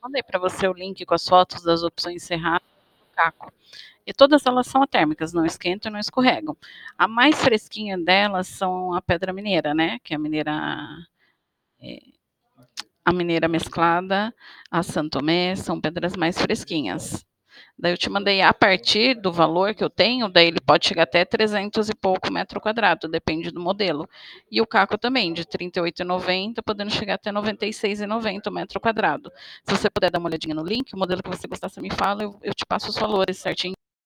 mandei para você o link com as fotos das opções Cerrado do Caco. E todas elas são térmicas, não esquentam e não escorregam. A mais fresquinha delas são a pedra mineira, né? Que é a mineira mesclada, a Santomé, são pedras mais fresquinhas. Daí eu te mandei a partir do valor que eu tenho, daí ele pode chegar até 300 e pouco metro quadrado, depende do modelo. E o caco também, de 38,90, podendo chegar até 96,90 metro quadrado. Se você puder dar uma olhadinha no link, o modelo que você gostar, você me fala, eu te passo os valores certinho.